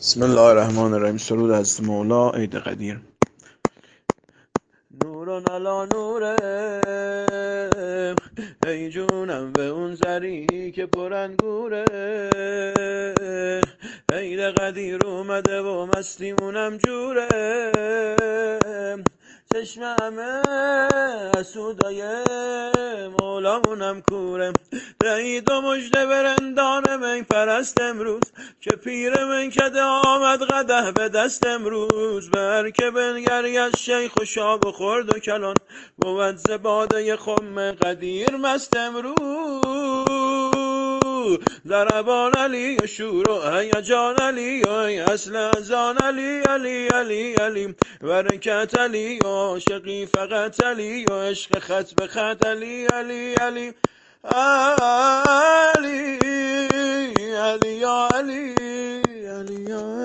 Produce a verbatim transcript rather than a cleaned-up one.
بسم الله الرحمن الرحیم. سرود از مولا عید قدیر. نوران علا نوره، ای جونم به اون زری که پرانگوره. عید قدیر اومده و مستیمونم جوره، چشم همه سودای مولامونم کوره. رهید و مجده برندان من پرست امروز، که پیر من کده آمد قده به دست امروز. بر که بنگری از شیخ و شاب و خورد و کلان، بود زباده خم قدیر مست امروز. ضربان علی و شور و هیجان علی و اصل ازان علی علی علی علی برکت علی و عاشقی فقط علی و عشق خط به خط علی علی علی علی علی یا علی علی